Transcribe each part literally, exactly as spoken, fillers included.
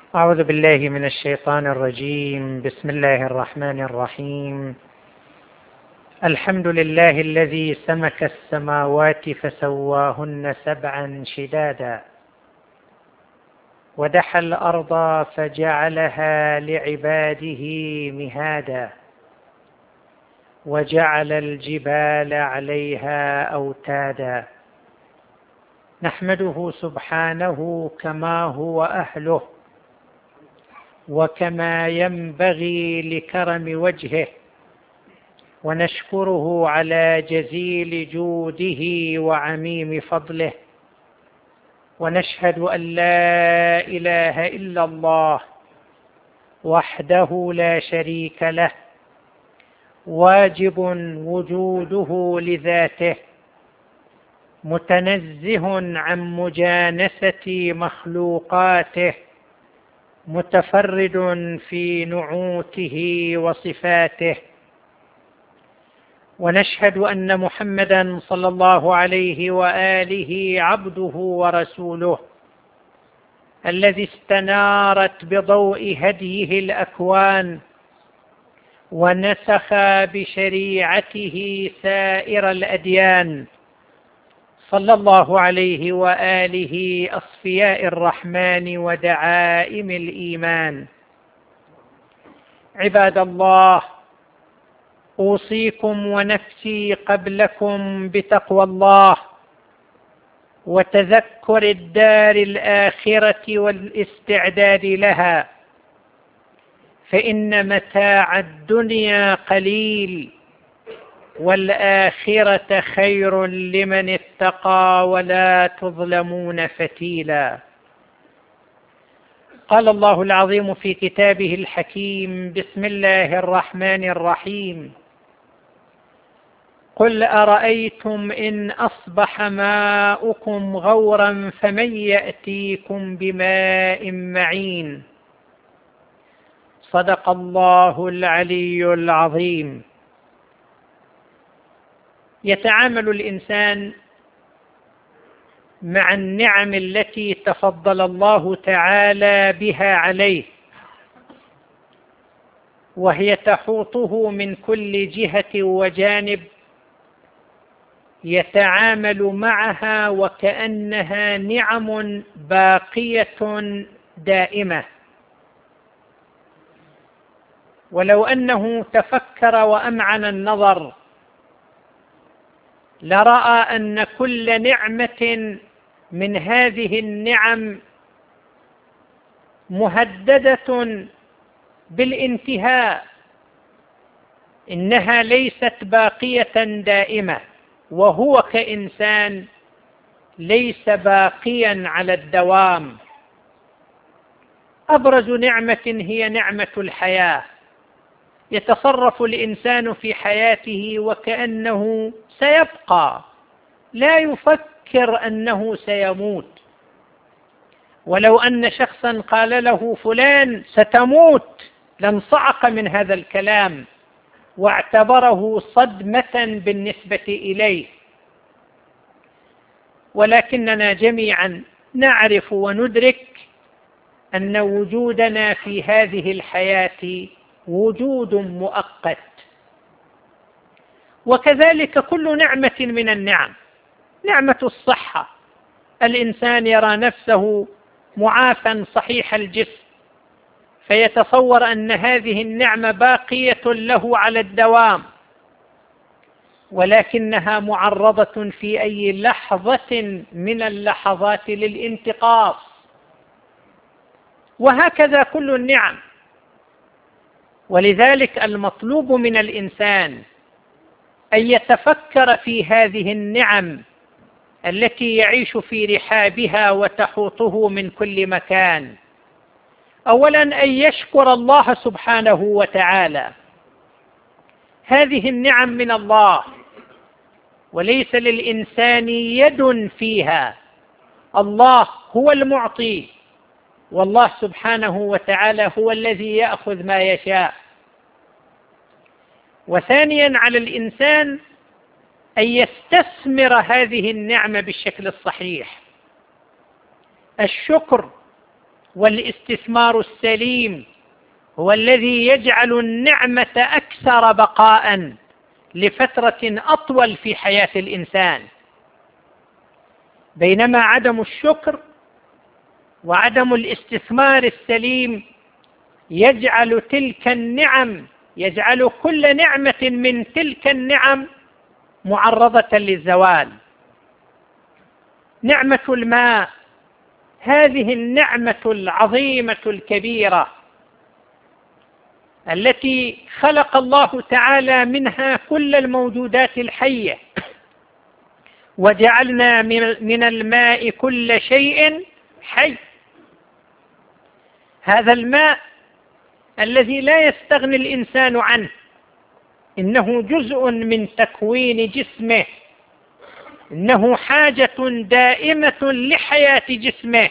أعوذ بالله من الشيطان الرجيم. بسم الله الرحمن الرحيم. الحمد لله الذي سمك السماوات فسواهن سبعا شدادا ودحى الأرض فجعلها لعباده مهادا وجعل الجبال عليها أوتادا نحمده سبحانه كما هو أهله وكما ينبغي لكرم وجهه، ونشكره على جزيل جوده وعميم فضله، ونشهد أن لا إله إلا الله وحده لا شريك له، واجب وجوده لذاته، متنزه عن مجانسة مخلوقاته، متفرد في نعوته وصفاته. ونشهد أن محمدا صلى الله عليه وآله عبده ورسوله الذي استنارت بضوء هديه الأكوان ونسخ بشريعته سائر الأديان، صلى الله عليه وآله أصفياء الرحمن ودعائم الإيمان. عباد الله، أوصيكم ونفسي قبلكم بتقوى الله وتذكر الدار الآخرة والاستعداد لها، فإن متاع الدنيا قليل والآخرة خير لمن اتقى ولا تظلمون فتيلا. قال الله العظيم في كتابه الحكيم: بسم الله الرحمن الرحيم: قل أرأيتم إن أصبح ماؤكم غورا فمن يأتيكم بماء معين. صدق الله العلي العظيم. يتعامل الإنسان مع النعم التي تفضل الله تعالى بها عليه، وهي تحوطه من كل جهة وجانب، يتعامل معها وكأنها نعم باقية دائمة. ولو أنه تفكر وأمعن النظر لرأى أن كل نعمة من هذه النعم مهددة بالانتهاء، إنها ليست باقية دائمة، وهو كإنسان ليس باقيا على الدوام. أبرز نعمة هي نعمة الحياة. يتصرف الإنسان في حياته وكأنه سيبقى، لا يفكر أنه سيموت. ولو أن شخصا قال له فلان ستموت لانصعق من هذا الكلام واعتبره صدمة بالنسبة إليه. ولكننا جميعا نعرف وندرك أن وجودنا في هذه الحياة وجود مؤقت، وكذلك كل نعمة من النعم. نعمة الصحة، الإنسان يرى نفسه معافى صحيح الجسم، فيتصور أن هذه النعمة باقية له على الدوام، ولكنها معرضة في أي لحظة من اللحظات للانتقاص. وهكذا كل النعم. ولذلك المطلوب من الإنسان أن يتفكر في هذه النعم التي يعيش في رحابها وتحوطه من كل مكان. أولا أن يشكر الله سبحانه وتعالى. هذه النعم من الله وليس للإنسان يد فيها. الله هو المعطي، والله سبحانه وتعالى هو الذي يأخذ ما يشاء. وثانيا على الإنسان أن يستثمر هذه النعمة بالشكل الصحيح. الشكر والاستثمار السليم هو الذي يجعل النعمة أكثر بقاء لفترة أطول في حياة الإنسان، بينما عدم الشكر وعدم الاستثمار السليم يجعل تلك النعم يجعل كل نعمة من تلك النعم معرضة للزوال. نعمة الماء، هذه النعمة العظيمة الكبيرة التي خلق الله تعالى منها كل الموجودات الحية، وجعلنا من الماء كل شيء حي. هذا الماء الذي لا يستغني الإنسان عنه، إنه جزء من تكوين جسمه، إنه حاجة دائمة لحياة جسمه.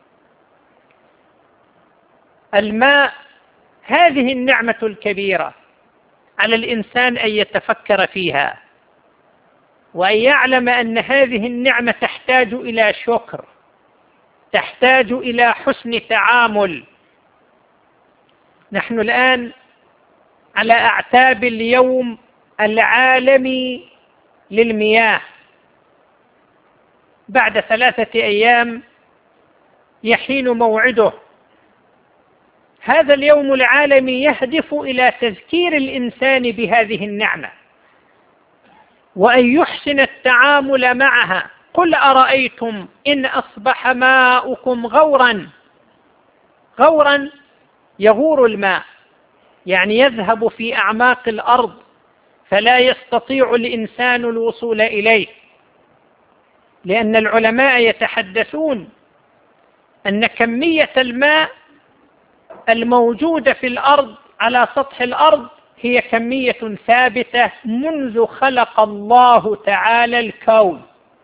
الماء هذه النعمة الكبيرة، على الإنسان أن يتفكر فيها وأن يعلم أن هذه النعمة تحتاج إلى شكر، تحتاج إلى حسن تعامل. نحن الآن على أعتاب اليوم العالمي للمياه، بعد ثلاثة أيام يحين موعده. هذا اليوم العالمي يهدف إلى تذكير الإنسان بهذه النعمة وأن يحسن التعامل معها. قل أرأيتم إن أصبح ماؤكم غورا. غورا يغور الماء، يعني يذهب في أعماق الأرض فلا يستطيع الإنسان الوصول إليه، لأن العلماء يتحدثون أن كمية الماء الموجودة في الأرض على سطح الأرض هي كمية ثابتة منذ خلق الله تعالى الكون،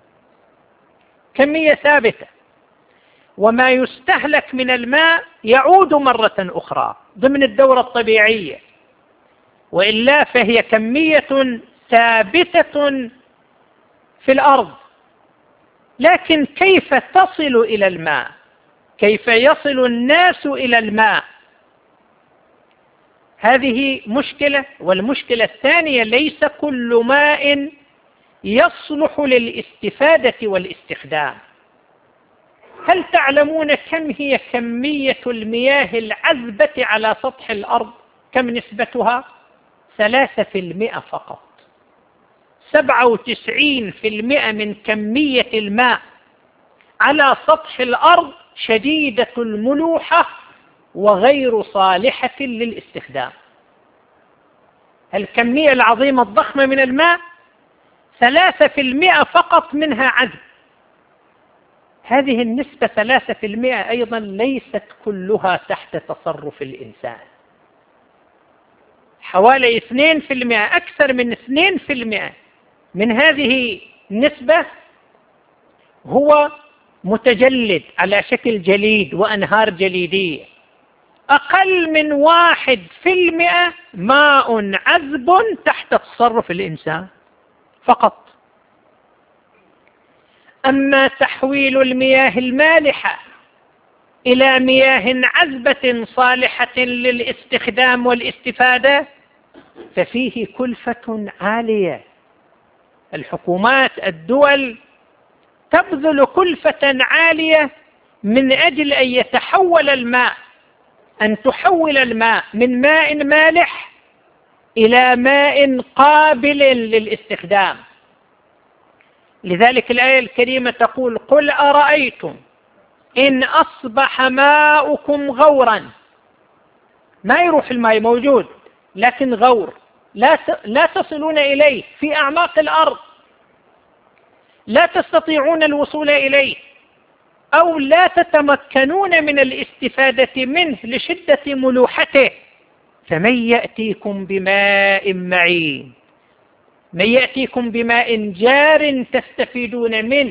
كمية ثابتة، وما يستهلك من الماء يعود مرة أخرى ضمن الدورة الطبيعية، وإلا فهي كمية ثابتة في الأرض. لكن كيف تصل إلى الماء؟ كيف يصل الناس إلى الماء؟ هذه مشكلة. والمشكلة الثانية، ليس كل ماء يصلح للاستفادة والاستخدام. هل تعلمون كم هي كمية المياه العذبة على سطح الأرض؟ كم نسبتها؟ ثلاثة في المئة فقط. سبعة وتسعين في المئة من كمية الماء على سطح الأرض شديدة الملوحة وغير صالحة للاستخدام. الكمية العظيمة الضخمة من الماء ثلاثة في المئة فقط منها عذب. هذه النسبة ثلاثة في المئة أيضا ليست كلها تحت تصرف الإنسان. حوالي اثنين في المئة، أكثر من اثنين في المئة من هذه النسبة هو متجلد على شكل جليد وأنهار جليدية. أقل من واحد في المئة ماء عذب تحت تصرف الإنسان فقط. أما تحويل المياه المالحة إلى مياه عذبة صالحة للاستخدام والاستفادة ففيه كلفة عالية. الحكومات الدول تبذل كلفة عالية من أجل أن يتحول الماء، أن تحول الماء من ماء مالح إلى ماء قابل للاستخدام. لذلك الآية الكريمة تقول: قل أرأيتم إن أصبح ماؤكم غورا. ما يروح الماء، موجود لكن غور، لا لا تصلون إليه، في أعماق الأرض لا تستطيعون الوصول إليه، أو لا تتمكنون من الاستفادة منه لشدة ملوحته. فمن يأتيكم بماء معين، من يأتيكم بماء جار تستفيدون منه.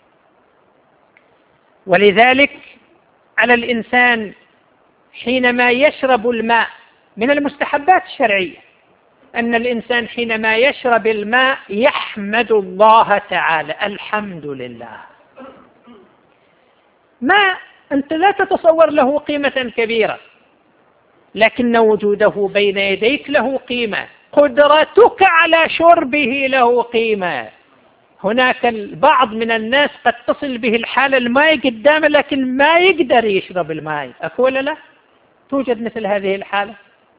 ولذلك على الإنسان حينما يشرب الماء، من المستحبات الشرعية أن الإنسان حينما يشرب الماء يحمد الله تعالى، الحمد لله. ما أنت لا تتصور له قيمة كبيرة، لكن وجوده بين يديك له قيمة، قدرتك على شربه له قيمة. هناك البعض من الناس قد تصل به الحالة الماء قدامه لكن ما يقدر يشرب الماء، أكو ولا لا؟ توجد مثل هذه الحالة.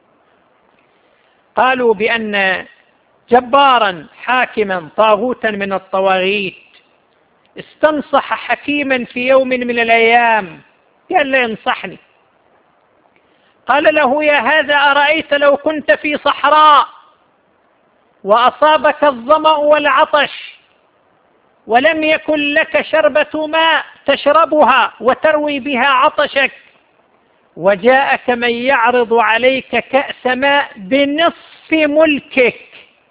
قالوا بأن جبارا حاكما طاغوتا من الطواغيت استنصح حكيما في يوم من الأيام، قال له انصحني. قال له يا هذا أرأيت لو كنت في صحراء وأصابك الظمأ والعطش ولم يكن لك شربة ماء تشربها وتروي بها عطشك، وجاءك من يعرض عليك كأس ماء بنصف ملكك،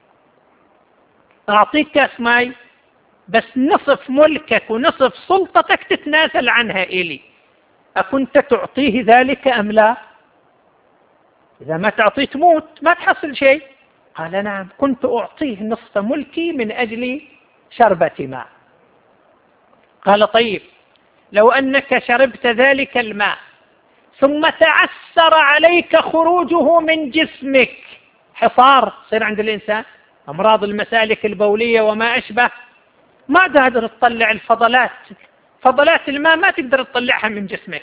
أعطيك كأس ماء بس نصف ملكك ونصف سلطتك تتنازل عنها إلي، أكنت تعطيه ذلك أم لا؟ إذا ما تعطيه تموت ما تحصل شيء. قال نعم، كنت أعطيه نصف ملكي من أجل شربة ماء. قال طيب لو أنك شربت ذلك الماء ثم تعسر عليك خروجه من جسمك، حصار صير عند الإنسان، أمراض المسالك البولية وما أشبه، ما قادر تطلع الفضلات، فضلات الماء ما تقدر تطلعها من جسمك،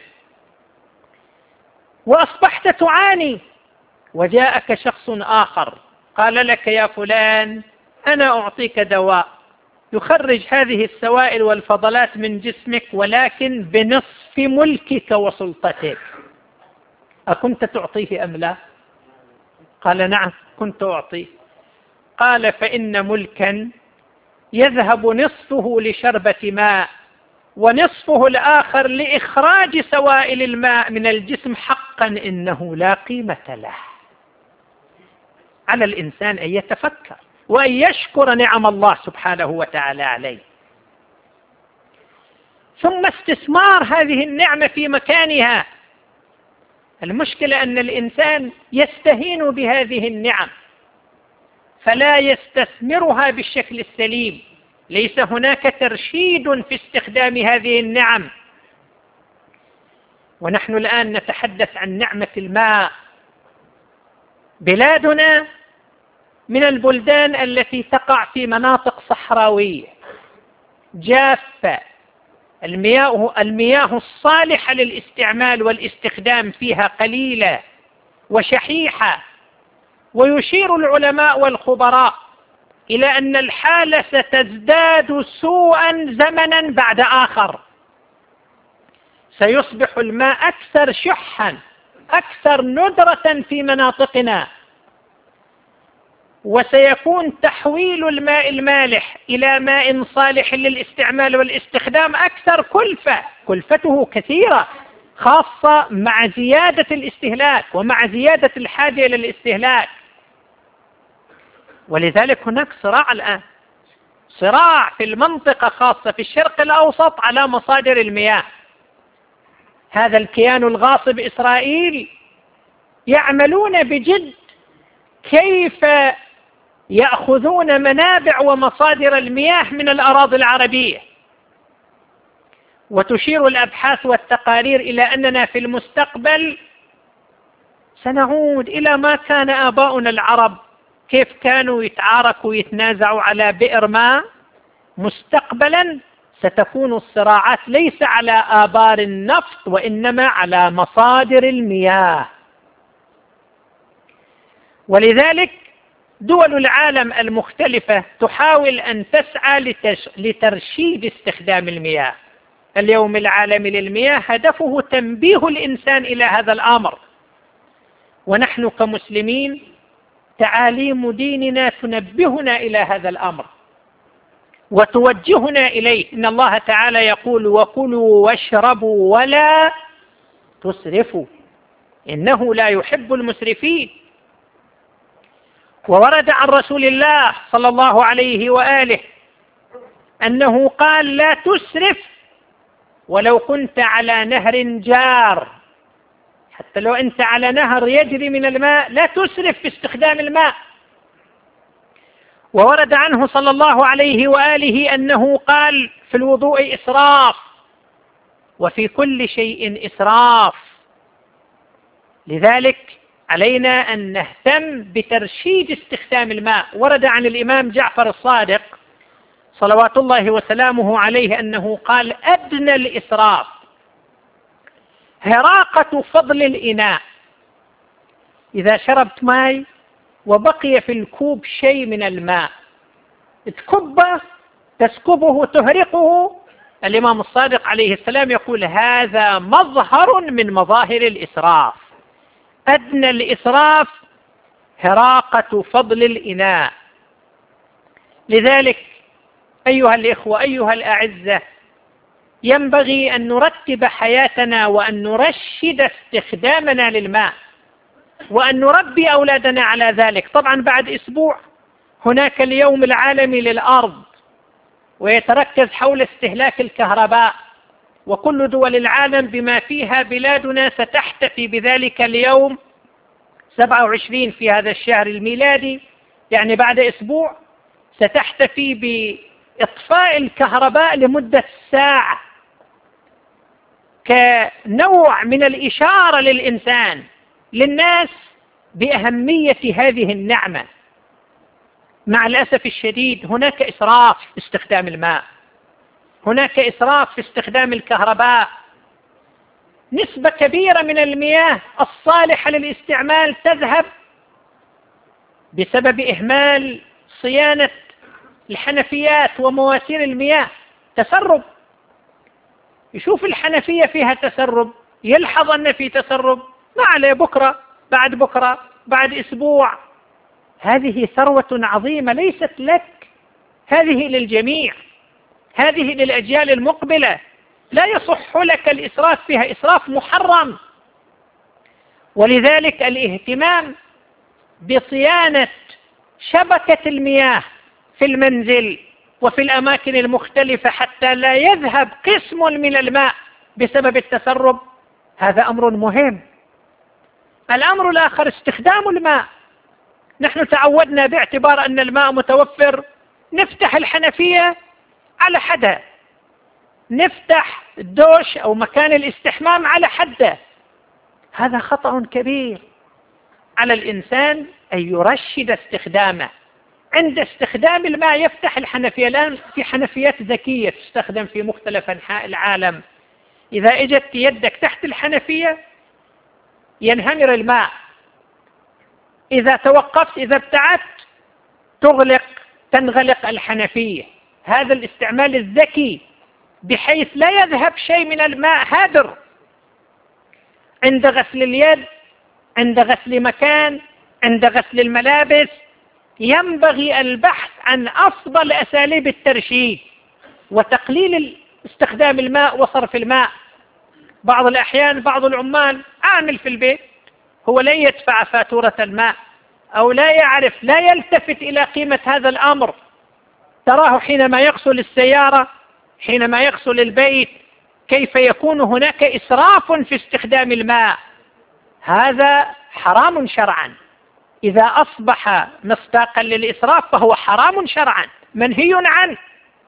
وأصبحت تعاني، وجاءك شخص آخر قال لك يا فلان أنا أعطيك دواء يخرج هذه السوائل والفضلات من جسمك ولكن بنصف ملكك وسلطتك، أكنت تعطيه أم لا؟ قال نعم كنت أعطيه. قال فإن ملكا يذهب نصفه لشربة ماء ونصفه الآخر لإخراج سوائل الماء من الجسم حقا إنه لا قيمة له. على الإنسان أن يتفكر وأن يشكر نعم الله سبحانه وتعالى عليه، ثم استثمار هذه النعمة في مكانها. المشكلة أن الإنسان يستهين بهذه النعم فلا يستثمرها بالشكل السليم، ليس هناك ترشيد في استخدام هذه النعم. ونحن الآن نتحدث عن نعمة الماء. بلادنا من البلدان التي تقع في مناطق صحراوية جافة، المياه المياه الصالحة للاستعمال والاستخدام فيها قليلة وشحيحة، ويشير العلماء والخبراء إلى أن الحالة ستزداد سوءا زمنا بعد آخر، سيصبح الماء أكثر شحا أكثر ندرة في مناطقنا، وسيكون تحويل الماء المالح إلى ماء صالح للاستعمال والاستخدام أكثر كلفة، كلفته كثيرة خاصة مع زيادة الاستهلاك ومع زيادة الحاجة إلى الاستهلاك. ولذلك هناك صراع الآن، صراع في المنطقة خاصة في الشرق الأوسط على مصادر المياه. هذا الكيان الغاصب إسرائيل يعملون بجد كيف يأخذون منابع ومصادر المياه من الأراضي العربية، وتشير الأبحاث والتقارير إلى أننا في المستقبل سنعود إلى ما كان آباؤنا العرب كيف كانوا يتعاركوا ويتنازعوا على بئر ماء. مستقبلا ستكون الصراعات ليس على آبار النفط وإنما على مصادر المياه. ولذلك دول العالم المختلفة تحاول أن تسعى لترشيد استخدام المياه. اليوم العالمي للمياه هدفه تنبيه الإنسان إلى هذا الأمر، ونحن كمسلمين تعاليم ديننا تنبهنا إلى هذا الأمر وتوجهنا إليه. إن الله تعالى يقول وكلوا واشربوا ولا تسرفوا إنه لا يحب المسرفين. وورد عن رسول الله صلى الله عليه وآله أنه قال لا تسرف ولو كنت على نهر جار، حتى لو أنت على نهر يجري من الماء لا تسرف في استخدام الماء. وورد عنه صلى الله عليه وآله أنه قال في الوضوء إسراف، وفي كل شيء إسراف. لذلك علينا أن نهتم بترشيد استخدام الماء. ورد عن الإمام جعفر الصادق صلوات الله وسلامه عليه أنه قال: أدنى الإسراف هراقة فضل الإناء. إذا شربت ماء وبقي في الكوب شيء من الماء تكبه تسكبه تهرقه، الإمام الصادق عليه السلام يقول: هذا مظهر من مظاهر الإسراف. أدنى الإسراف هراقة فضل الإناء. لذلك أيها الإخوة أيها الأعزة، ينبغي أن نرتب حياتنا وأن نرشد استخدامنا للماء وأن نربي أولادنا على ذلك. طبعا بعد أسبوع هناك اليوم العالمي للأرض، ويتركز حول استهلاك الكهرباء، وكل دول العالم بما فيها بلادنا ستحتفي بذلك اليوم سبعة وعشرين في هذا الشهر الميلادي، يعني بعد أسبوع ستحتفي بإطفاء الكهرباء لمدة ساعة كنوع من الإشارة للإنسان للناس بأهمية هذه النعمة. مع الأسف الشديد هناك إسراف في استخدام الماء، هناك إسراف في استخدام الكهرباء. نسبة كبيرة من المياه الصالحة للاستعمال تذهب بسبب إهمال صيانة الحنفيات ومواسير المياه. تسرب، يشوف الحنفية فيها تسرب، يلحظ أن في تسرب، ما عليه، بكرة بعد بكرة بعد أسبوع. هذه ثروة عظيمة ليست لك، هذه للجميع، هذه للأجيال المقبلة. لا يصح لك الإسراف فيها، إسراف محرم. ولذلك الاهتمام بصيانة شبكة المياه في المنزل وفي الأماكن المختلفة حتى لا يذهب قسم من الماء بسبب التسرب، هذا أمر مهم. الأمر الآخر استخدام الماء. نحن تعودنا باعتبار أن الماء متوفر نفتح الحنفية على حدها، نفتح الدوش أو مكان الاستحمام على حده. هذا خطأ كبير. على الإنسان أن يرشد استخدامه. عند استخدام الماء يفتح الحنفية. الآن في حنفيات ذكية تستخدم في مختلف أنحاء العالم، إذا اجت يدك تحت الحنفية ينهمر الماء، إذا توقفت إذا ابتعدت تغلق تنغلق الحنفية. هذا الاستعمال الذكي بحيث لا يذهب شيء من الماء هادر. عند غسل اليد، عند غسل مكان، عند غسل الملابس، ينبغي البحث عن أفضل أساليب الترشيد وتقليل استخدام الماء وصرف الماء. بعض الأحيان بعض العمال عامل في البيت هو لا يدفع فاتورة الماء أو لا يعرف، لا يلتفت إلى قيمة هذا الأمر. تراه حينما يغسل السيارة، حينما يغسل البيت، كيف يكون هناك إسراف في استخدام الماء. هذا حرام شرعا. إذا أصبح مصداقا للإسراف فهو حرام شرعا منهي عنه،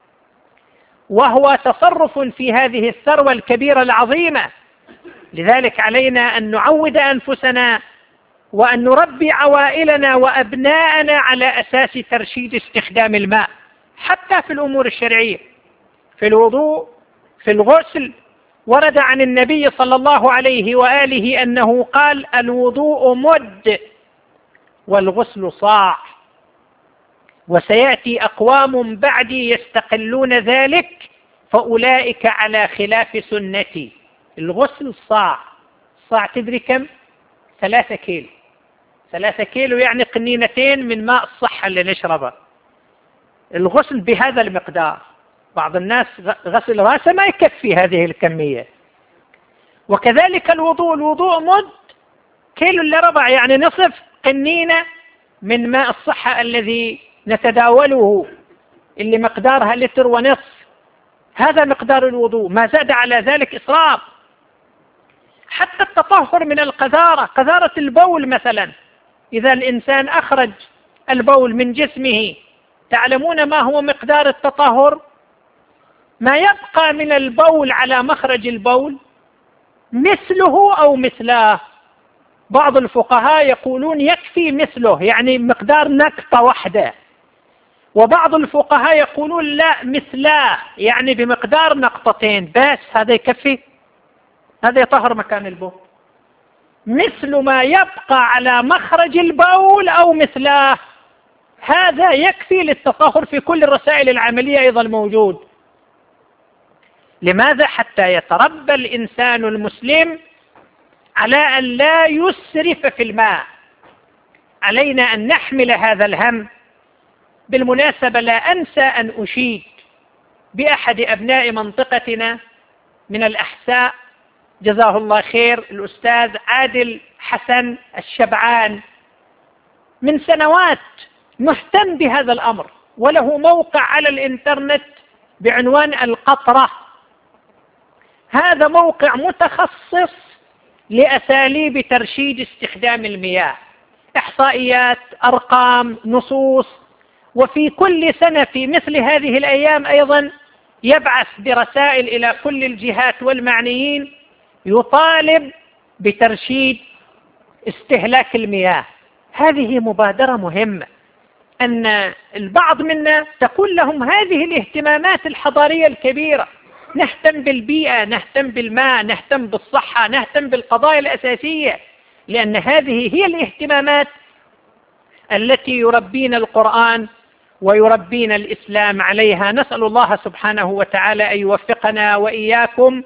وهو تصرف في هذه الثروة الكبيرة العظيمة. لذلك علينا أن نعود أنفسنا وأن نربي عوائلنا وأبناءنا على أساس ترشيد استخدام الماء، حتى في الأمور الشرعية، في الوضوء، في الغسل. ورد عن النبي صلى الله عليه وآله أنه قال: الوضوء مد والغسل صاع، وسيأتي أقوام بعدي يستقلون ذلك فأولئك على خلاف سنتي. الغسل صاع، صاع تدري كم؟ ثلاثة كيلو. ثلاثة كيلو يعني قنينتين من ماء الصحة اللي نشربه. الغسل بهذا المقدار. بعض الناس غسل راسه ما يكفي هذه الكمية. وكذلك الوضوء، الوضوء مد كيلو إلا ربع، يعني نصف قنينة من ماء الصحة الذي نتداوله، اللي مقدارها لتر ونصف. هذا مقدار الوضوء، ما زاد على ذلك إسراف. حتى التطهر من القذارة، قذارة البول مثلا، إذا الإنسان أخرج البول من جسمه، تعلمون ما هو مقدار التطهر؟ ما يبقى من البول على مخرج البول مثله أو مثلاه. بعض الفقهاء يقولون يكفي مثله، يعني مقدار نقطة واحدة، وبعض الفقهاء يقولون لا مثلاه، يعني بمقدار نقطتين بس، هذا يكفي، هذا يطهر مكان البول. مثل ما يبقى على مخرج البول أو مثلاه، هذا يكفي للتطهر في كل الرسائل العملية أيضا موجود. لماذا؟ حتى يتربى الإنسان المسلم على أن لا يسرف في الماء. علينا أن نحمل هذا الهم. بالمناسبة لا أنسى أن أشيد بأحد أبناء منطقتنا من الأحساء، جزاه الله خير، الأستاذ عادل حسن الشبعان، من سنوات مهتم بهذا الأمر، وله موقع على الإنترنت بعنوان القطرة. هذا موقع متخصص لأساليب ترشيد استخدام المياه، إحصائيات، أرقام، نصوص. وفي كل سنة في مثل هذه الأيام أيضا يبعث برسائل إلى كل الجهات والمعنيين يطالب بترشيد استهلاك المياه. هذه مبادرة مهمة، أن البعض منا تكون لهم هذه الاهتمامات الحضارية الكبيرة، نهتم بالبيئة، نهتم بالماء، نهتم بالصحة، نهتم بالقضايا الأساسية، لأن هذه هي الاهتمامات التي يربينا القرآن ويربينا الإسلام عليها. نسأل الله سبحانه وتعالى أن يوفقنا وإياكم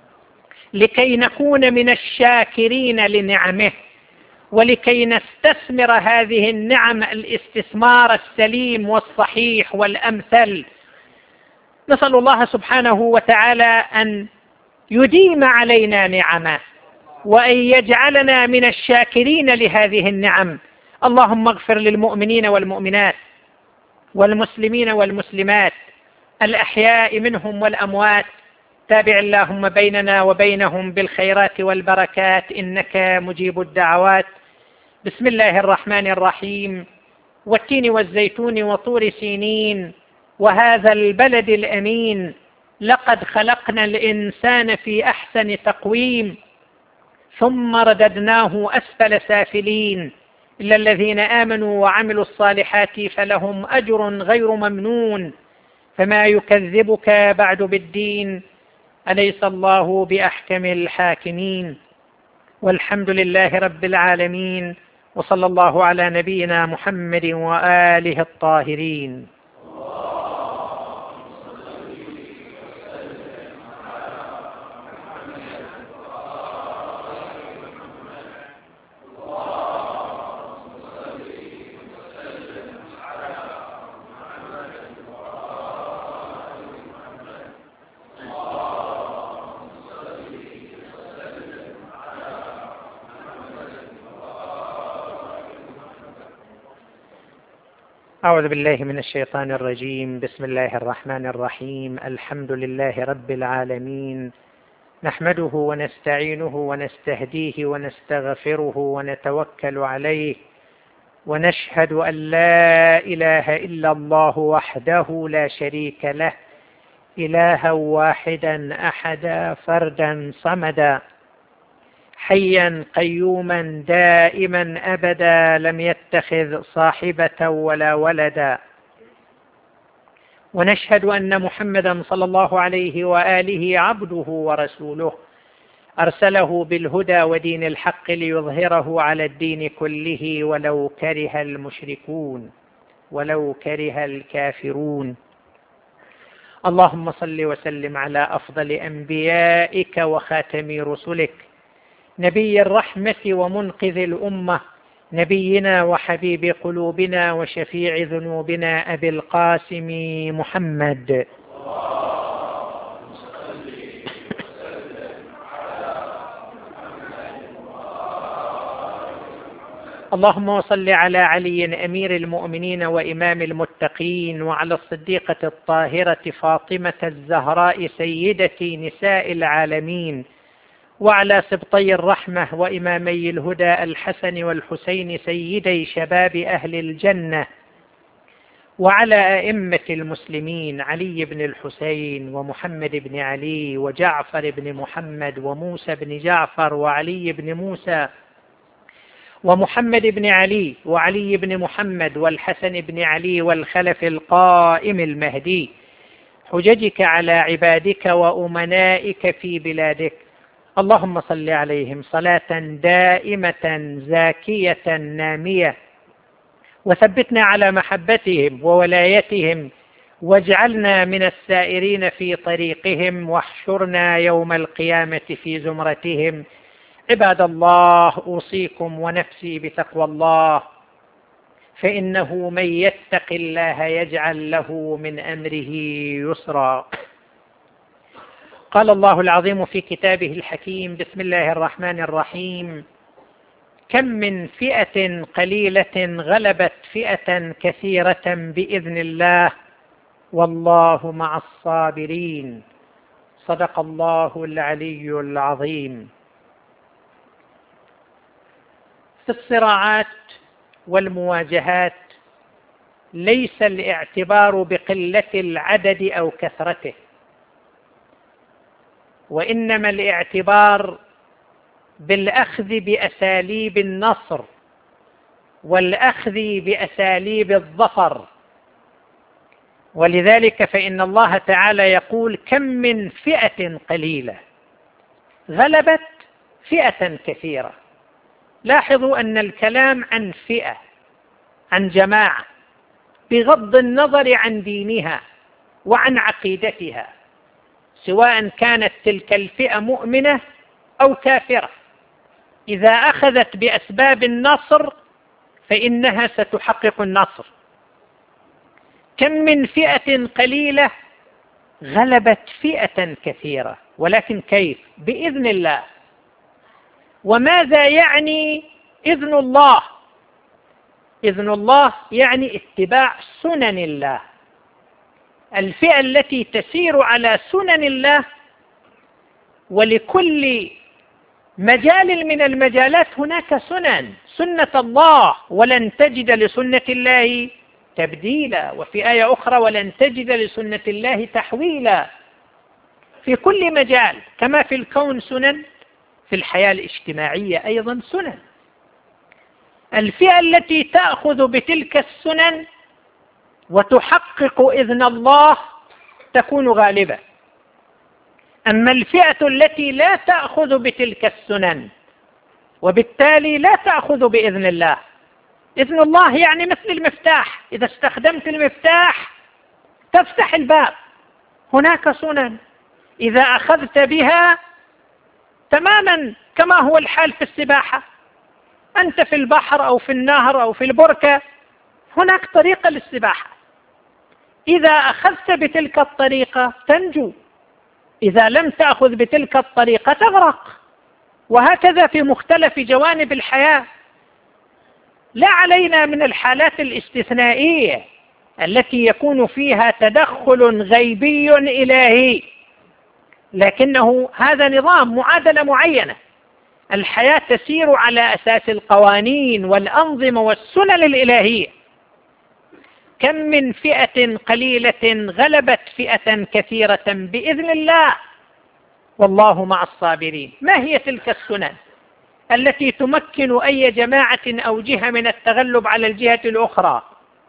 لكي نكون من الشاكرين لنعمه، ولكي نستثمر هذه النعم الاستثمار السليم والصحيح والأمثل. نسأل الله سبحانه وتعالى أن يديم علينا نعمه، وأن يجعلنا من الشاكرين لهذه النعم. اللهم اغفر للمؤمنين والمؤمنات والمسلمين والمسلمات الأحياء منهم والأموات. تابع اللهم بيننا وبينهم بالخيرات والبركات، إنك مجيب الدعوات. بسم الله الرحمن الرحيم. والتين والزيتون وطور سينين وهذا البلد الأمين، لقد خلقنا الإنسان في أحسن تقويم ثم رددناه أسفل سافلين، إلا الذين آمنوا وعملوا الصالحات فلهم أجر غير ممنون. فما يكذبك بعد بالدين، أليس الله بأحكم الحاكمين؟ والحمد لله رب العالمين، وصلى الله على نبينا محمد وآله الطاهرين. أعوذ بالله من الشيطان الرجيم. بسم الله الرحمن الرحيم. الحمد لله رب العالمين، نحمده ونستعينه ونستهديه ونستغفره ونتوكل عليه، ونشهد أن لا إله إلا الله وحده لا شريك له، إلها واحدا أحدا فردا صمدا، حيا قيوما دائما أبدا، لم يتخذ صاحبة ولا ولدا. ونشهد أن محمدا صلى الله عليه وآله عبده ورسوله، أرسله بالهدى ودين الحق ليظهره على الدين كله ولو كره المشركون ولو كره الكافرون. اللهم صل وسلم على أفضل أنبيائك وخاتم رسلك، نبي الرحمة ومنقذ الأمة، نبينا وحبيب قلوبنا وشفيع ذنوبنا أبي القاسم محمد. اللهم وصل على علي أمير المؤمنين وإمام المتقين، وعلى الصديقة الطاهرة فاطمة الزهراء سيدة نساء العالمين، وعلى سبطي الرحمة وإمامي الهدى الحسن والحسين سيدي شباب أهل الجنة، وعلى أئمة المسلمين علي بن الحسين ومحمد بن علي وجعفر بن محمد وموسى بن جعفر وعلي بن موسى ومحمد بن علي وعلي بن محمد والحسن بن علي والخلف القائم المهدي، حججك على عبادك وأمنائك في بلادك. اللهم صل عليهم صلاة دائمة زاكية نامية، وثبتنا على محبتهم وولايتهم، واجعلنا من السائرين في طريقهم، واحشرنا يوم القيامة في زمرتهم. عباد الله، أوصيكم ونفسي بتقوى الله، فإنه من يتق الله يجعل له من أمره يسرا. قال الله العظيم في كتابه الحكيم: بسم الله الرحمن الرحيم: كم من فئة قليلة غلبت فئة كثيرة بإذن الله والله مع الصابرين. صدق الله العلي العظيم. في الصراعات والمواجهات ليس الاعتبار بقلة العدد أو كثرته، وإنما الاعتبار بالأخذ بأساليب النصر والأخذ بأساليب الظفر. ولذلك فإن الله تعالى يقول: كم من فئة قليلة غلبت فئة كثيرة. لاحظوا أن الكلام عن فئة، عن جماعة، بغض النظر عن دينها وعن عقيدتها، سواء كانت تلك الفئة مؤمنة أو كافرة. إذا أخذت بأسباب النصر فإنها ستحقق النصر. كم من فئة قليلة غلبت فئة كثيرة، ولكن كيف؟ بإذن الله. وماذا يعني إذن الله؟ إذن الله يعني اتباع سنن الله. الفئة التي تسير على سنن الله، ولكل مجال من المجالات هناك سنن، سنة الله، ولن تجد لسنة الله تبديلا. وفي آية أخرى: ولن تجد لسنة الله تحويلا. في كل مجال، كما في الكون سنن، في الحياة الاجتماعية أيضا سنن. الفئة التي تأخذ بتلك السنن وتحقق إذن الله تكون غالبة. أما الفئة التي لا تأخذ بتلك السنن وبالتالي لا تأخذ بإذن الله. إذن الله يعني مثل المفتاح، إذا استخدمت المفتاح تفتح الباب. هناك سنن إذا أخذت بها تماما كما هو الحال في السباحة، أنت في البحر أو في النهر أو في البركة، هناك طريقة للسباحة. إذا أخذت بتلك الطريقة تنجو، إذا لم تأخذ بتلك الطريقة تغرق. وهكذا في مختلف جوانب الحياة. لا علينا من الحالات الاستثنائية التي يكون فيها تدخل غيبي إلهي، لكنه هذا نظام، معادلة معينة. الحياة تسير على أساس القوانين والأنظمة والسنن الإلهية. كم من فئة قليلة غلبت فئة كثيرة بإذن الله والله مع الصابرين. ما هي تلك السنن التي تمكن أي جماعة أو جهة من التغلب على الجهة الأخرى؟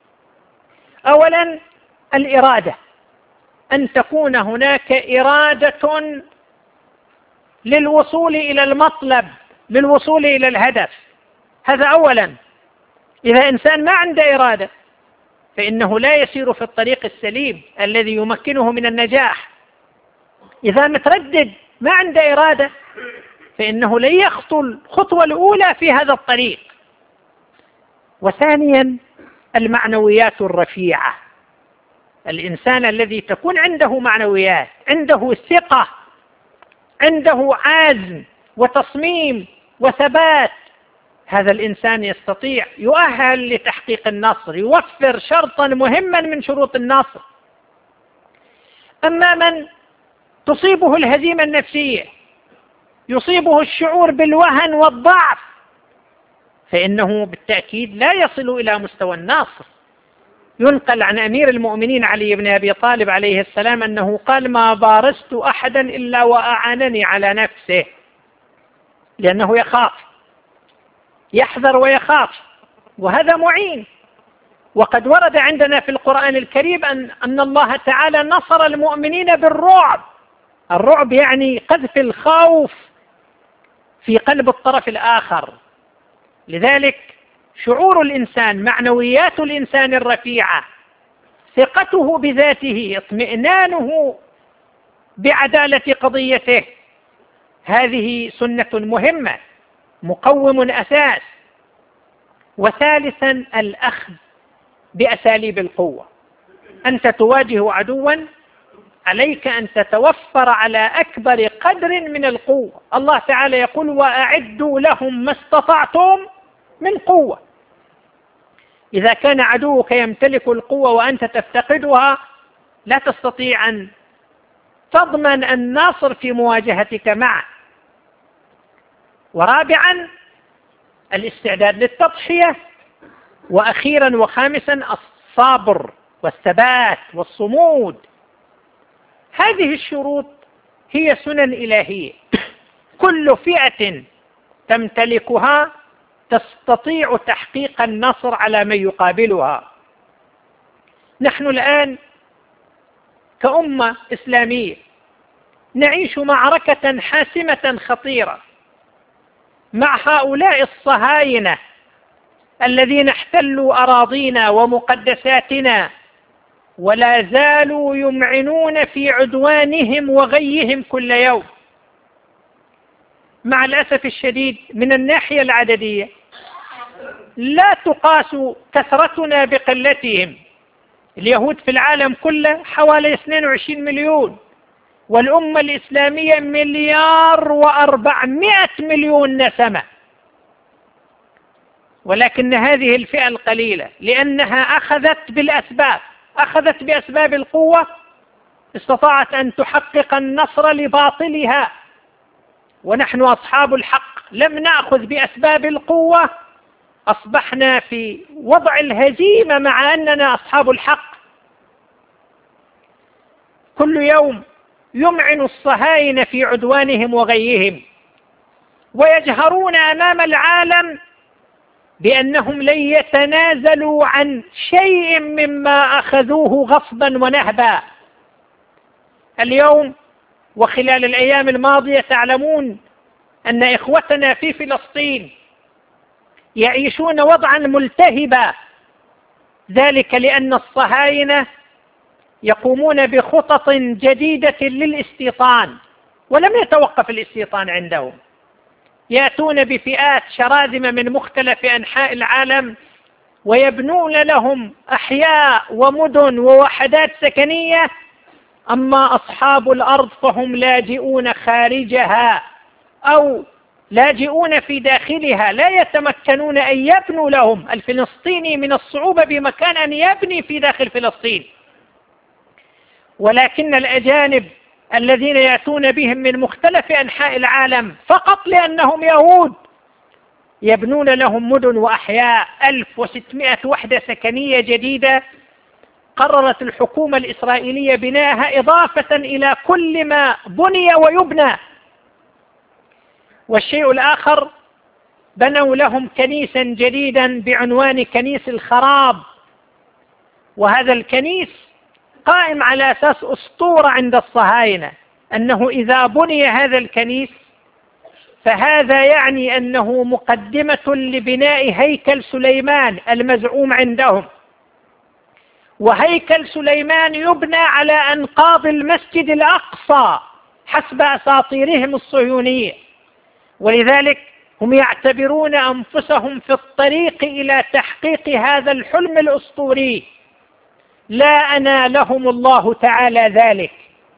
أولا الإرادة، أن تكون هناك إرادة للوصول إلى المطلب، للوصول إلى الهدف. هذا أولا. إذا إنسان ما عنده إرادة فإنه لا يسير في الطريق السليم الذي يمكنه من النجاح. إذا متردد ما عنده إرادة فإنه لن يخطو الخطوة الأولى في هذا الطريق. وثانيا المعنويات الرفيعة. الإنسان الذي تكون عنده معنويات، عنده ثقة، عنده عزم وتصميم وثبات، هذا الإنسان يستطيع، يؤهل لتحقيق النصر، يوفر شرطا مهما من شروط النصر. أما من تصيبه الهزيمة النفسية، يصيبه الشعور بالوهن والضعف، فإنه بالتأكيد لا يصل إلى مستوى النصر. ينقل عن أمير المؤمنين علي بن أبي طالب عليه السلام أنه قال: ما بارزت أحدا إلا وأعانني على نفسه، لأنه يخاف، يحذر ويخاف، وهذا معين. وقد ورد عندنا في القرآن الكريم أن, أن الله تعالى نصر المؤمنين بالرعب. الرعب يعني قذف الخوف في قلب الطرف الآخر. لذلك شعور الإنسان، معنويات الإنسان الرفيعة، ثقته بذاته، اطمئنانه بعدالة قضيته، هذه سنة مهمة، مقوم أساس. وثالثا الأخذ بأساليب القوة. أنت تواجه عدوا، عليك أن تتوفر على أكبر قدر من القوة. الله تعالى يقول: وأعدوا لهم ما استطعتم من قوة. إذا كان عدوك يمتلك القوة وأنت تفتقدها، لا تستطيع أن تضمن النصر في مواجهتك معه. ورابعا الاستعداد للتضحية. وأخيرا وخامسا الصبر والثبات والصمود. هذه الشروط هي سنن إلهية، كل فئة تمتلكها تستطيع تحقيق النصر على من يقابلها. نحن الآن كأمة إسلامية نعيش معركة حاسمة خطيرة مع هؤلاء الصهاينة الذين احتلوا أراضينا ومقدساتنا، ولا زالوا يمعنون في عدوانهم وغيهم كل يوم. مع الأسف الشديد من الناحية العددية لا تقاس كثرتنا بقلتهم. اليهود في العالم كله حوالي اثنين وعشرين مليون، والأمة الإسلامية مليار وأربعمائة مليون نسمة. ولكن هذه الفئة القليلة لأنها أخذت بالأسباب، أخذت بأسباب القوة، استطاعت أن تحقق النصر لباطلها. ونحن أصحاب الحق لم نأخذ بأسباب القوة، أصبحنا في وضع الهزيمة مع أننا أصحاب الحق. كل يوم يمعن الصهاينة في عدوانهم وغيهم، ويجهرون أمام العالم بأنهم لن يتنازلوا عن شيء مما أخذوه غصبا ونهبا. اليوم وخلال الأيام الماضية تعلمون أن إخوتنا في فلسطين يعيشون وضعا ملتهبا، ذلك لأن الصهاينة يقومون بخطط جديدة للاستيطان، ولم يتوقف الاستيطان عندهم. يأتون بفئات شراذمة من مختلف أنحاء العالم ويبنون لهم أحياء ومدن ووحدات سكنية، أما أصحاب الأرض فهم لاجئون خارجها أو لاجئون في داخلها، لا يتمكنون أن يبنوا لهم. الفلسطيني من الصعوبة بمكان أن يبني في داخل فلسطين، ولكن الأجانب الذين يأتون بهم من مختلف أنحاء العالم فقط لأنهم يهود يبنون لهم مدن وأحياء. ألف وستمائة وحدة سكنية جديدة قررت الحكومة الإسرائيلية بناءها إضافة إلى كل ما بني ويبنى. والشيء الآخر، بنوا لهم كنيسا جديدا بعنوان كنيس الخراب، وهذا الكنيس قائم على أساس أسطورة عند الصهاينة أنه إذا بني هذا الكنيس فهذا يعني أنه مقدمة لبناء هيكل سليمان المزعوم عندهم. وهيكل سليمان يبنى على أنقاض المسجد الأقصى حسب أساطيرهم الصهيونية، ولذلك هم يعتبرون أنفسهم في الطريق إلى تحقيق هذا الحلم الأسطوري. لا أنا لهم الله تعالى ذلك.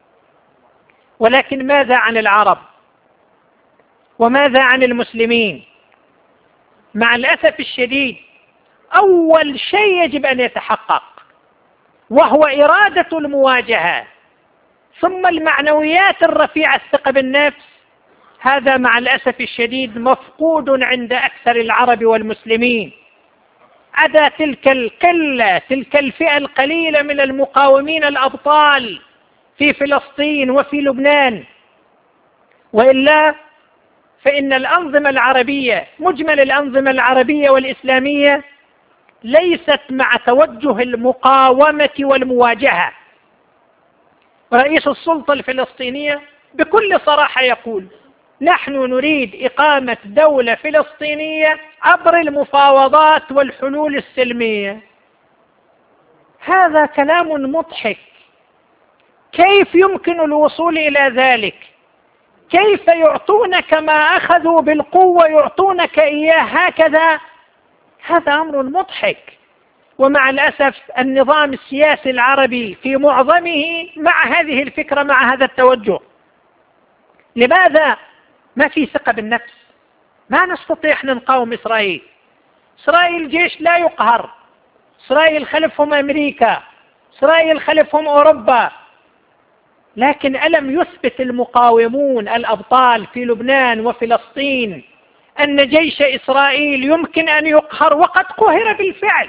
ولكن ماذا عن العرب؟ وماذا عن المسلمين؟ مع الأسف الشديد أول شيء يجب أن يتحقق وهو إرادة المواجهة، ثم المعنويات الرفيعة، الثقة بالنفس. هذا مع الأسف الشديد مفقود عند أكثر العرب والمسلمين. عدا تلك القلة، تلك الفئة القليلة من المقاومين الأبطال في فلسطين وفي لبنان. وإلا فإن الأنظمة العربية، مجمل الأنظمة العربية والإسلامية، ليست مع توجه المقاومة والمواجهة. رئيس السلطة الفلسطينية بكل صراحة يقول: نحن نريد إقامة دولة فلسطينية عبر المفاوضات والحلول السلمية. هذا كلام مضحك. كيف يمكن الوصول إلى ذلك؟ كيف يعطونك ما أخذوا بالقوة يعطونك إياه هكذا؟ هذا أمر مضحك. ومع الأسف النظام السياسي العربي في معظمه مع هذه الفكرة، مع هذا التوجه. لماذا؟ ما في ثقة بالنفس. ما نستطيع أن نقاوم إسرائيل. إسرائيل جيش لا يقهر. إسرائيل خلفهم أمريكا، إسرائيل خلفهم أوروبا. لكن ألم يثبت المقاومون الأبطال في لبنان وفلسطين أن جيش إسرائيل يمكن أن يقهر، وقد قهر بالفعل؟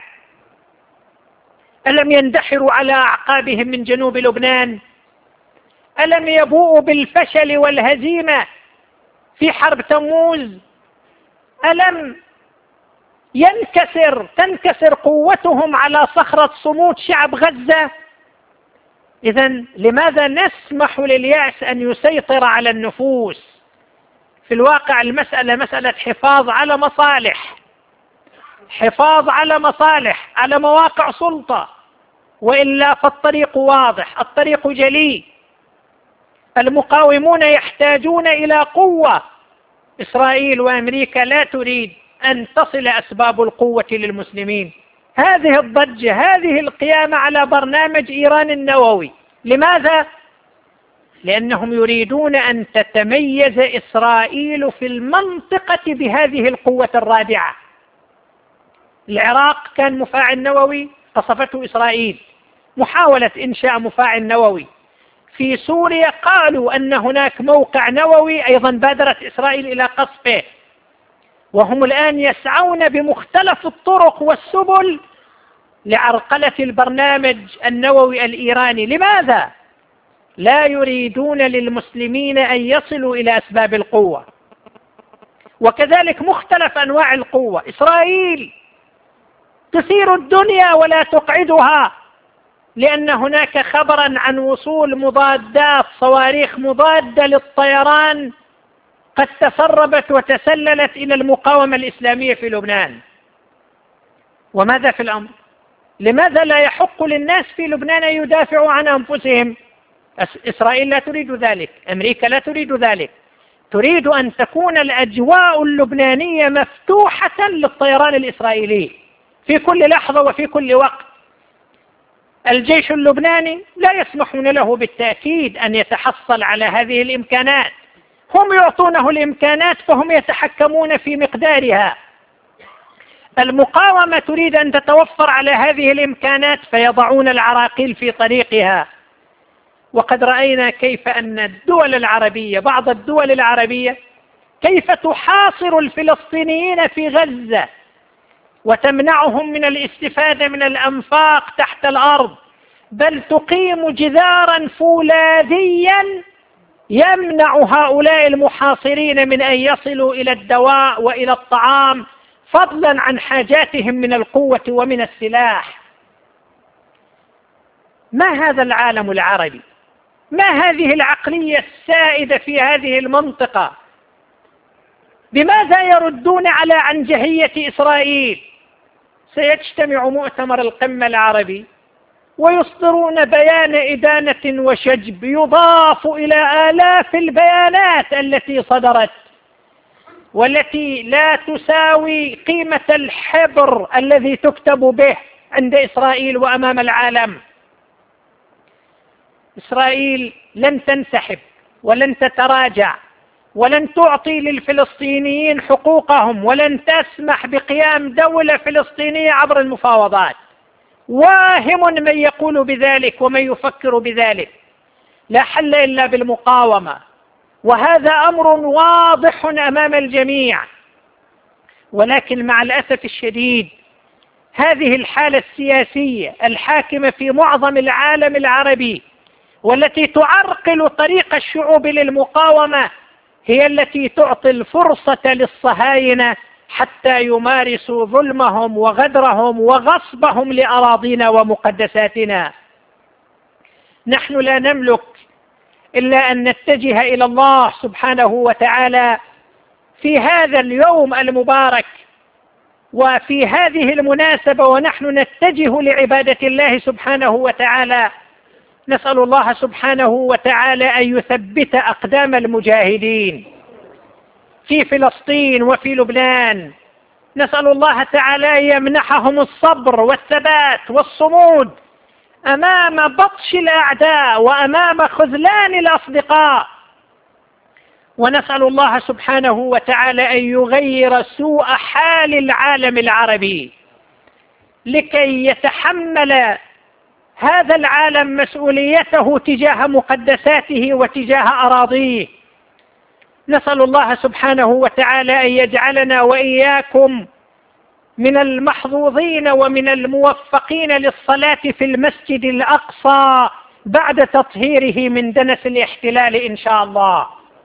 ألم يندحروا على أعقابهم من جنوب لبنان؟ ألم يبوءوا بالفشل والهزيمة في حرب تموز؟ ألم ينكسر تنكسر قوتهم على صخرة صمود شعب غزة؟ إذن لماذا نسمح لليأس أن يسيطر على النفوس؟ في الواقع المسألة مسألة حفاظ على مصالح، حفاظ على مصالح، على مواقع سلطة. وإلا فالطريق واضح، الطريق جلي. المقاومون يحتاجون إلى قوة. إسرائيل وأمريكا لا تريد أن تصل أسباب القوة للمسلمين. هذه الضجة، هذه القيام على برنامج إيران النووي، لماذا؟ لأنهم يريدون أن تتميز إسرائيل في المنطقة بهذه القوة الرادعة. العراق كان مفاعل نووي قصفته إسرائيل، محاولة إنشاء مفاعل نووي. في سوريا قالوا أن هناك موقع نووي، أيضا بادرت إسرائيل إلى قصفه. وهم الآن يسعون بمختلف الطرق والسبل لعرقلة البرنامج النووي الإيراني. لماذا؟ لا يريدون للمسلمين أن يصلوا إلى أسباب القوة. وكذلك مختلف أنواع القوة. إسرائيل تثير الدنيا ولا تقعدها، لأن هناك خبرا عن وصول مضادات، صواريخ مضادة للطيران قد تسربت وتسللت إلى المقاومة الإسلامية في لبنان. وماذا في الأمر؟ لماذا لا يحق للناس في لبنان أن يدافعوا عن أنفسهم؟ إسرائيل لا تريد ذلك، أمريكا لا تريد ذلك. تريد أن تكون الأجواء اللبنانية مفتوحة للطيران الإسرائيلي في كل لحظة وفي كل وقت. الجيش اللبناني لا يسمحون له بالتأكيد أن يتحصل على هذه الإمكانات. هم يعطونه الإمكانات فهم يتحكمون في مقدارها. المقاومة تريد أن تتوفر على هذه الإمكانات فيضعون العراقيل في طريقها. وقد رأينا كيف أن الدول العربية، بعض الدول العربية، كيف تحاصر الفلسطينيين في غزة وتمنعهم من الاستفادة من الأنفاق تحت الأرض، بل تقيم جدارا فولاذيا يمنع هؤلاء المحاصرين من أن يصلوا إلى الدواء وإلى الطعام، فضلا عن حاجاتهم من القوة ومن السلاح. ما هذا العالم العربي؟ ما هذه العقلية السائدة في هذه المنطقة؟ بماذا يردون على عنجهية إسرائيل؟ سيجتمع مؤتمر القمة العربي ويصدرون بيان إدانة وشجب يضاف إلى آلاف البيانات التي صدرت والتي لا تساوي قيمة الحبر الذي تكتب به عند إسرائيل وأمام العالم. إسرائيل لن تنسحب ولن تتراجع ولن تعطي للفلسطينيين حقوقهم ولن تسمح بقيام دولة فلسطينية عبر المفاوضات. واهم من يقول بذلك ومن يفكر بذلك. لا حل إلا بالمقاومة، وهذا أمر واضح أمام الجميع. ولكن مع الأسف الشديد هذه الحالة السياسية الحاكمة في معظم العالم العربي والتي تعرقل طريق الشعوب للمقاومة هي التي تعطي الفرصة للصهاينة حتى يمارسوا ظلمهم وغدرهم وغصبهم لأراضينا ومقدساتنا. نحن لا نملك إلا أن نتجه إلى الله سبحانه وتعالى في هذا اليوم المبارك وفي هذه المناسبة ونحن نتجه لعبادة الله سبحانه وتعالى. نسأل الله سبحانه وتعالى أن يثبت أقدام المجاهدين في فلسطين وفي لبنان. نسأل الله تعالى أن يمنحهم الصبر والثبات والصمود أمام بطش الأعداء وأمام خذلان الأصدقاء. ونسأل الله سبحانه وتعالى أن يغير سوء حال العالم العربي لكي يتحمل هذا العالم مسؤوليته تجاه مقدساته وتجاه أراضيه. نسأل الله سبحانه وتعالى أن يجعلنا وإياكم من المحظوظين ومن الموفقين للصلاة في المسجد الأقصى بعد تطهيره من دنس الاحتلال إن شاء الله.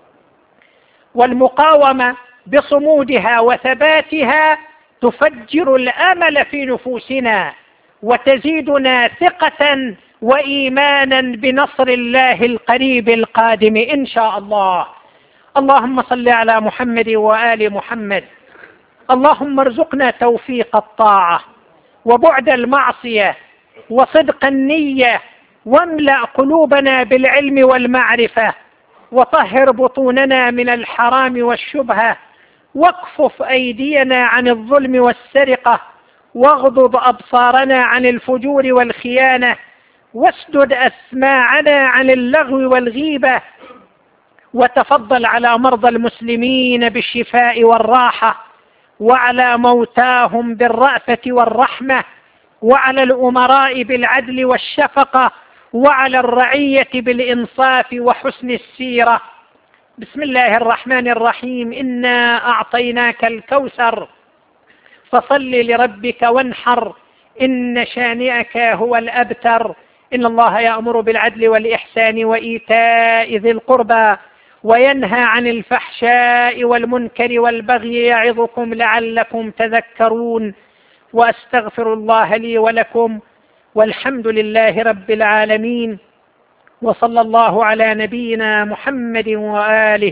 والمقاومة بصمودها وثباتها تفجر الأمل في نفوسنا وتزيدنا ثقة وإيمانا بنصر الله القريب القادم إن شاء الله. اللهم صل على محمد وآل محمد. اللهم ارزقنا توفيق الطاعة وبعد المعصية وصدق النية، واملأ قلوبنا بالعلم والمعرفة، وطهر بطوننا من الحرام والشبهة، واكفف أيدينا عن الظلم والسرقة، واغضض أبصارنا عن الفجور والخيانة، واسدد أسماعنا عن اللغو والغيبة، وتفضل على مرضى المسلمين بالشفاء والراحة، وعلى موتاهم بالرأفة والرحمة، وعلى الأمراء بالعدل والشفقة، وعلى الرعية بالإنصاف وحسن السيرة. بسم الله الرحمن الرحيم. إنا أعطيناك الكوثر فصل لربك وانحر إن شانئك هو الأبتر. إن الله يأمر بالعدل والإحسان وإيتاء ذي القربى وينهى عن الفحشاء والمنكر والبغي يعظكم لعلكم تذكرون. وأستغفر الله لي ولكم، والحمد لله رب العالمين، وصلى الله على نبينا محمد وآله